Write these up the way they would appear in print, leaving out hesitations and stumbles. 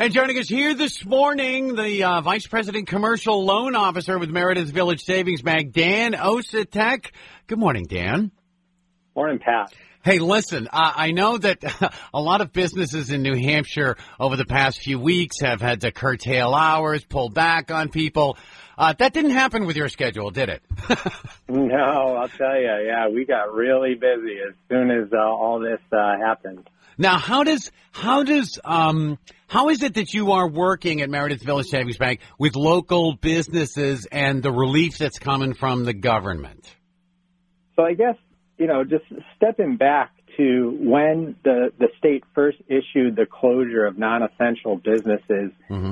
And joining us here this morning, the Vice President Commercial Loan Officer with Meredith Village Savings Bank, Dan Osatek. Good morning, Dan. Morning, Pat. Hey, listen, I know that a lot of businesses in New Hampshire over the past few weeks have had to curtail hours, pull back on people. That didn't happen with your schedule, did it? No, I'll tell you. Yeah, we got really busy as soon as all this happened. Now, how is it that you are working at Meredith Village Savings Bank with local businesses and the relief that's coming from the government? So I guess, just stepping back to when the state first issued the closure of non-essential businesses,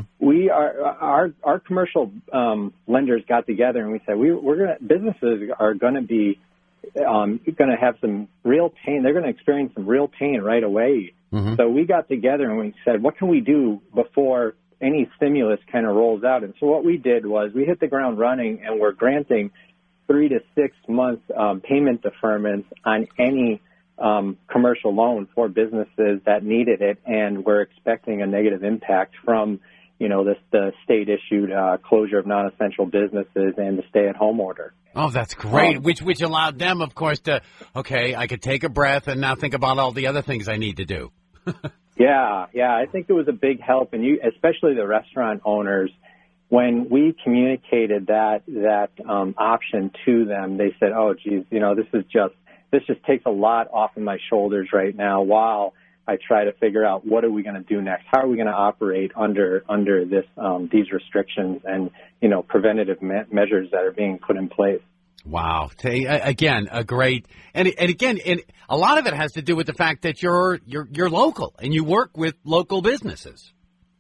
our commercial lenders got together and we said businesses are going to be going to have some real pain. They're going to experience some real pain right away. So we got together and we said, what can we do before any stimulus kind of rolls out? And so what we did was we hit the ground running, and we're granting 3 to 6 months payment deferments on any commercial loan for businesses that needed it, and we're expecting a negative impact from the state-issued closure of non-essential businesses and the stay-at-home order. Oh, that's great, which allowed them, of course, to, I could take a breath and now think about all the other things I need to do. Yeah, I think it was a big help, and especially the restaurant owners, when we communicated that option to them, they said, "Oh, geez, this just takes a lot off of my shoulders right now while I try to figure out what are we going to do next? How are we going to operate under this these restrictions and preventative measures that are being put in place?" Wow. Again, a great and a lot of it has to do with the fact that you're local and you work with local businesses.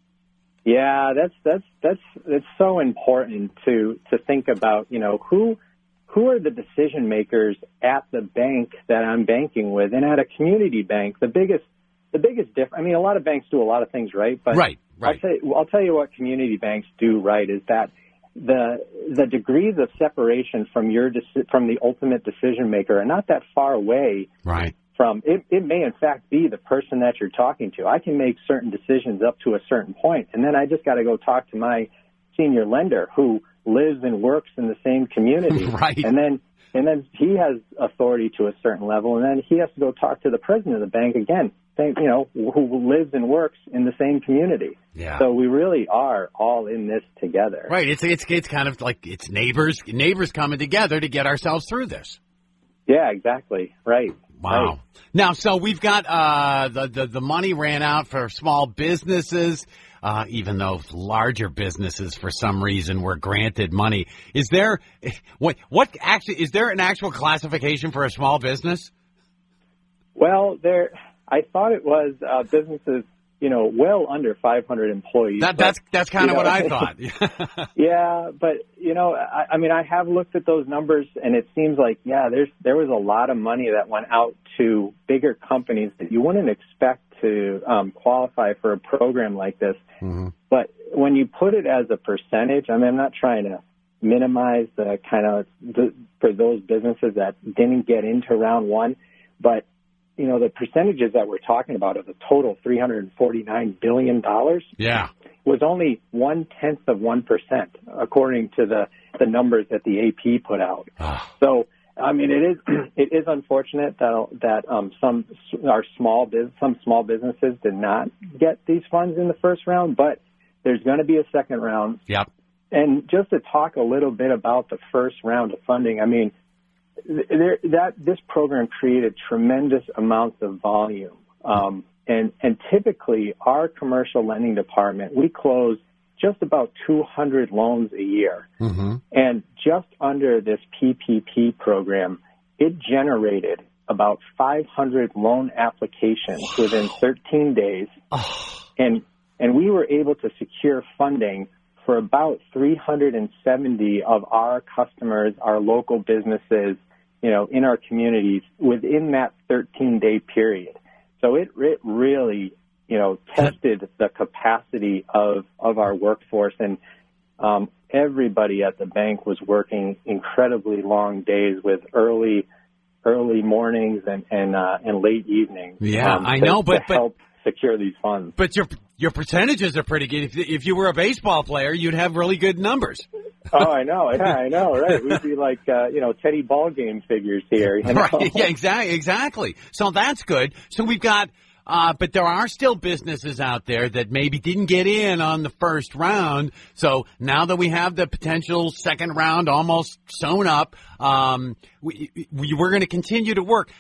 Yeah, that's so important to think about. Who are the decision makers at the bank that I'm banking with, and at a community bank, the biggest difference. I mean, a lot of banks do a lot of things right, but right. I'll tell you what community banks do right is that the degrees of separation from the ultimate decision maker are not that far away. Right. From it may in fact be the person that you're talking to. I can make certain decisions up to a certain point, and then I just got to go talk to my senior lender who lives and works in the same community. Right. And then he has authority to a certain level, and then he has to go talk to the president of the bank again, who lives and works in the same community. Yeah. So we really are all in this together. Right. It's kind of like it's neighbors coming together to get ourselves through this. Yeah, exactly. Right. Wow. Right. Now, so we've got the money ran out for small businesses, even though larger businesses for some reason were granted money. Is there is there an actual classification for a small business? Well, I thought it was businesses, well under 500 employees. That's kind of what I thought. Yeah, but I mean, I have looked at those numbers, and it seems like there was a lot of money that went out to bigger companies that you wouldn't expect to qualify for a program like this. Mm-hmm. But when you put it as a percentage, I mean, I'm not trying to minimize the for those businesses that didn't get into round one, but the percentages that we're talking about of the total $349 billion was only 0.1%, according to the numbers that the AP put out. So, I mean, it is unfortunate that some small businesses did not get these funds in the first round, but there's going to be a second round. Yep. And just to talk a little bit about the first round of funding, I mean, this program created tremendous amounts of volume, and typically our commercial lending department, we close just about 200 loans a year, and just under this PPP program, it generated about 500 loan applications within 13 days, and we were able to secure funding for about 370 of our customers, our local businesses, in our communities within that 13-day period. So it really, tested the capacity of our workforce, and everybody at the bank was working incredibly long days with early mornings and late evenings. Yeah, I know, but help secure these funds. But your percentages are pretty good. If you were a baseball player, you'd have really good numbers. Oh, I know. Yeah, I know. Right. We'd be like, Teddy Ballgame figures here. You know? Right. Yeah, exactly. So that's good. So we've got, but there are still businesses out there that maybe didn't get in on the first round. So now that we have the potential second round almost sewn up, we're going to continue to work.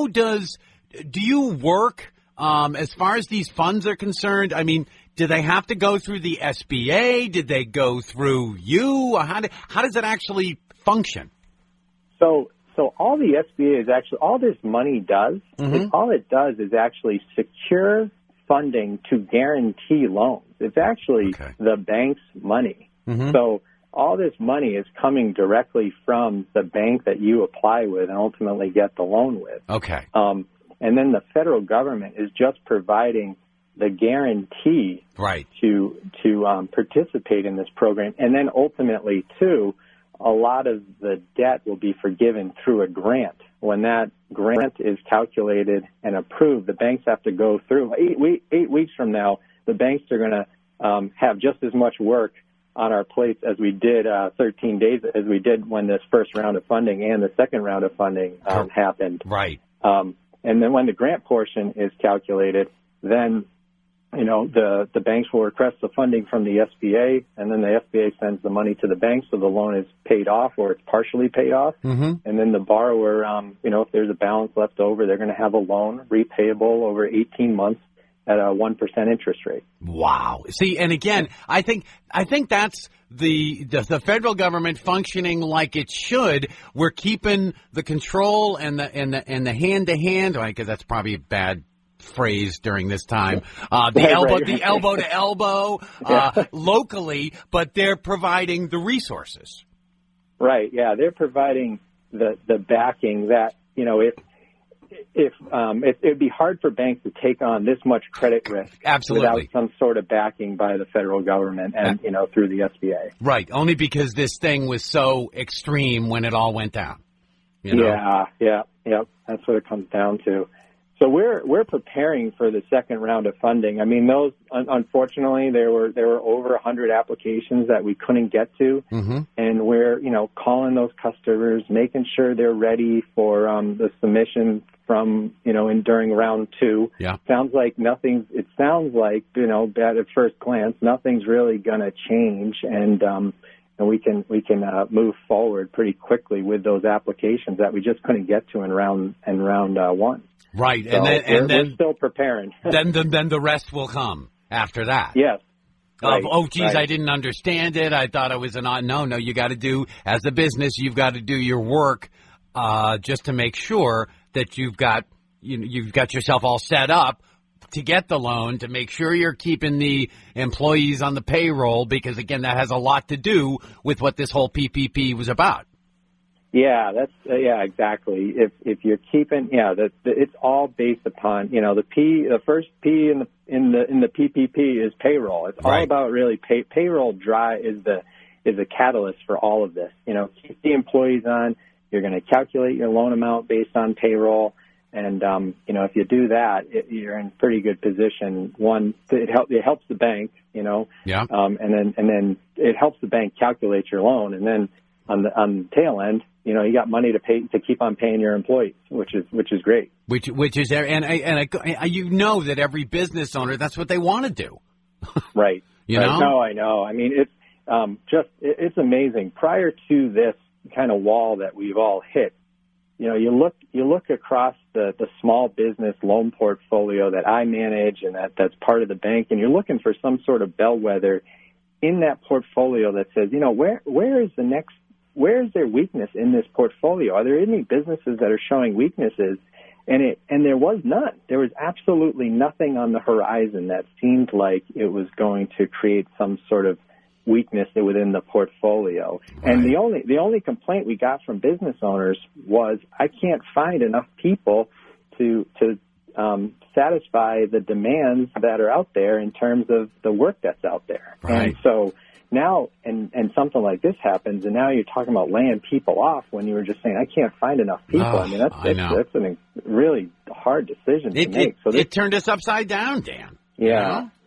Do you work, as far as these funds are concerned? I mean, do they have to go through the SBA? Did they go through you? How does it actually function? So all the SBA is actually, all this money does, is all it does is actually secure funding to guarantee loans. It's actually the bank's money. So all this money is coming directly from the bank that you apply with and ultimately get the loan with. Okay. And then the federal government is just providing the guarantee to participate in this program. And then ultimately, too, a lot of the debt will be forgiven through a grant. When that grant is calculated and approved, the banks have to go through. 8 weeks from now, the banks are going to have just as much work on our plates as we did 13 days, as we did when this first round of funding and the second round of funding happened. Right. And then when the grant portion is calculated, then the banks will request the funding from the SBA, and then the SBA sends the money to the bank, so the loan is paid off or it's partially paid off. And then the borrower, if there's a balance left over, they're going to have a loan repayable over 18 months at a 1% interest rate. Wow. See, and again, I think that's the federal government functioning like it should. We're keeping the control and the hand to hand. Because that's probably a bad phrase during this time. The elbow to elbow locally, but they're providing the resources. Right. Yeah, they're providing the backing that it'd be hard for banks to take on this much credit risk without some sort of backing by the federal government and through the SBA. Right. Only because this thing was so extreme when it all went down. Yeah. That's what it comes down to. So we're preparing for the second round of funding. I mean, those unfortunately there were over 100 applications that we couldn't get to, and we're calling those customers, making sure they're ready for the submission from during round 2. Yeah, sounds like It sounds like bad at first glance, nothing's really going to change, and we can move forward pretty quickly with those applications that we just couldn't get to in round 1. Right, so and then we're still preparing. then the rest will come after that. Yes. Right, I didn't understand it. I thought it was no. You got to do, as a business, you've got to do your work just to make sure that you've got yourself all set up to get the loan, to make sure you're keeping the employees on the payroll, because again, that has a lot to do with what this whole PPP was about. Yeah, exactly. If you're keeping, it's all based upon, the first P in the PPP is payroll. It's all about really payroll is the catalyst for all of this. Keep the employees on. You're going to calculate your loan amount based on payroll, and if you do that, you're in pretty good position. One, it helps the bank, and then it helps the bank calculate your loan, and then on the tail end, you got money to keep on paying your employees, which is great. Which is there, and that every business owner, that's what they want to do. Right. No, I know. I mean, it's amazing. Prior to this kind of wall that we've all hit, you look across the small business loan portfolio that I manage and that's part of the bank, and you're looking for some sort of bellwether in that portfolio that says, where is their weakness in this portfolio? Are there any businesses that are showing weaknesses? And there was none. There was absolutely nothing on the horizon that seemed like it was going to create some sort of weakness within the portfolio. Right. And the only complaint we got from business owners was, I can't find enough people to satisfy the demands that are out there in terms of the work that's out there. Right. And so now, and something like this happens, and now you're talking about laying people off when you were just saying, I can't find enough people. I mean, that's a really hard decision to make. It turned us upside down, Dan. Yeah.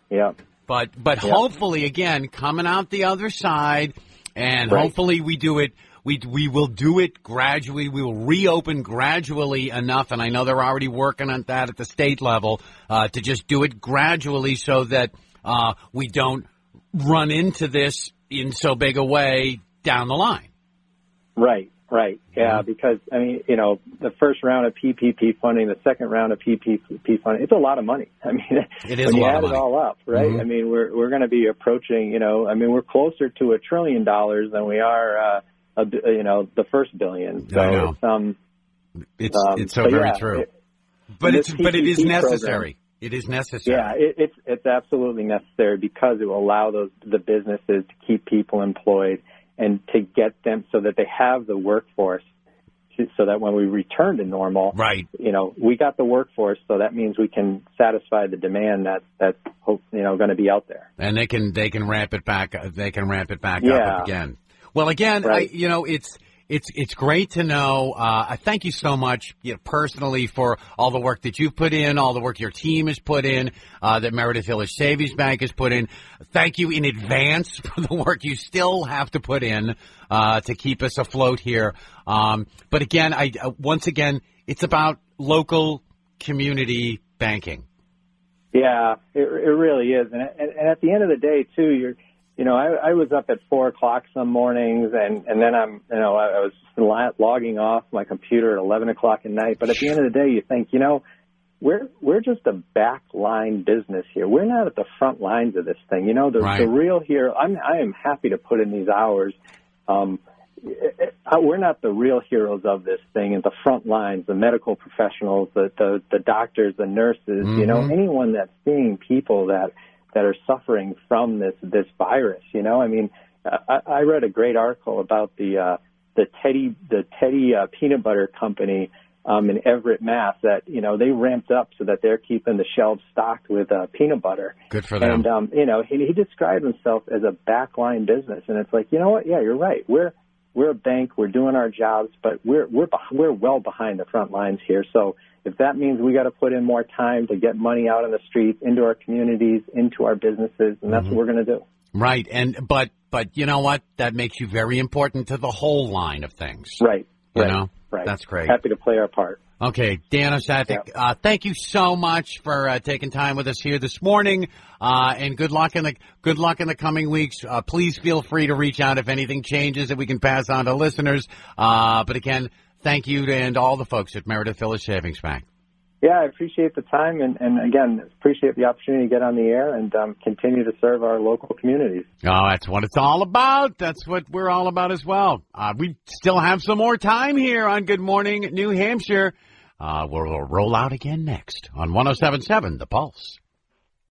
Yeah. But hopefully, again, coming out the other side, and hopefully we do it. We will do it gradually. We will reopen gradually enough, and I know they're already working on that at the state level, to just do it gradually so that we don't run into this in so big a way down the line. Right. Yeah, because, I mean, the first round of PPP funding, the second round of PPP funding, it's a lot of money. I mean, it is when a you lot add of money. it all up, right? Mm-hmm. I mean, we're going to be approaching, we're closer to $1 trillion than we are, the first billion. So I know. It's so very true. But it is necessary. Program, it is necessary. Yeah, it's absolutely necessary because it will allow the businesses to keep people employed and to get them so that they have the workforce so that when we return to normal, right? We got the workforce, so that means we can satisfy the demand that's going to be out there. And they can ramp it back. They can ramp it back up again. Well, again, right. It's great to know. I thank you so much, personally, for all the work that you've put in, all the work your team has put in, that Meredith Village Savings Bank has put in. Thank you in advance for the work you still have to put in to keep us afloat here. But again, once again, it's about local community banking. Yeah, it really is, and at the end of the day, too, I was up at 4:00 some mornings, and then I was logging off my computer at 11 o'clock at night. But at the end of the day, you think, we're just a back line business here. We're not at the front lines of this thing. The real hero. I am happy to put in these hours. We're not the real heroes of this thing. At the front lines, the medical professionals, the doctors, the nurses. Mm-hmm. Anyone that's seeing people that are suffering from this virus. I read a great article about the Teddy peanut butter company in Everett, Mass. That they ramped up so that they're keeping the shelves stocked with peanut butter. Good for them. And he described himself as a backline business, and it's like, what? Yeah, you're right. We're a bank. We're doing our jobs, but we're well behind the front lines here. So if that means we got to put in more time to get money out on the streets, into our communities, into our businesses, and that's what we're going to do. Right. But you know what? That makes you very important to the whole line of things. Right. Right. That's great. Happy to play our part. Okay, Dan Osathik, thank you so much for taking time with us here this morning, and good luck in the coming weeks. Please feel free to reach out if anything changes that we can pass on to listeners. But again, thank you and all the folks at Meredith Village Savings Bank. Yeah, I appreciate the time, and again, appreciate the opportunity to get on the air and continue to serve our local communities. Oh, that's what it's all about. That's what we're all about as well. We still have some more time here on Good Morning New Hampshire. We'll roll out again next on 107.7 The Pulse.